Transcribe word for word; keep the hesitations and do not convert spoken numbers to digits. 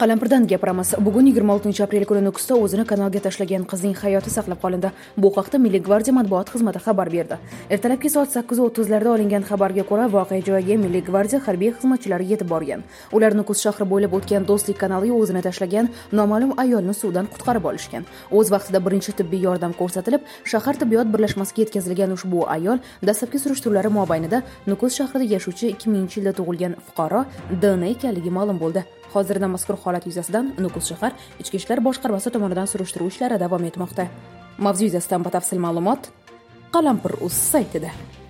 Qalampirdan gapiramiz. Bugun yigirma oltinchi aprel kuni Nukusda o'zini kanalga tashlagan qizning hayoti saqlab qolindi. Bu haqda Milliy gvardiya matbuot xizmati xabar berdi. Ertalabki soat sakkiz o'ttizlarda olingan xabarga ko'ra, voqea joyiga Milliy gvardiya harbiy xizmatchilari yetib borgan. Ular Nukus shahri bo'ylab o'tgan Do'stlik kanaliga o'zini tashlagan noma'lum ayolni suvdan qutqarib olishgan. O'z vaqtida birinchi tibbiy yordam ko'rsatilib, shahar tibbiyot birlashmasiga yetkazilgan ushbu ayol dastlabki surishtiruvlar mobaynida Nukus shahrida yashovchi ikki minginchi yilda tug'ilgan fuqaro D N ekanligi ma'lum bo'ldi. Hozirda mazkur holat yuzasidan Nukus shahar Ichki ishlar boshqarmasi tomonidan surishtiruv ishlari davom etmoqda. Mavzu yuzasidan batafsil ma'lumot Qalampir.uz saytida.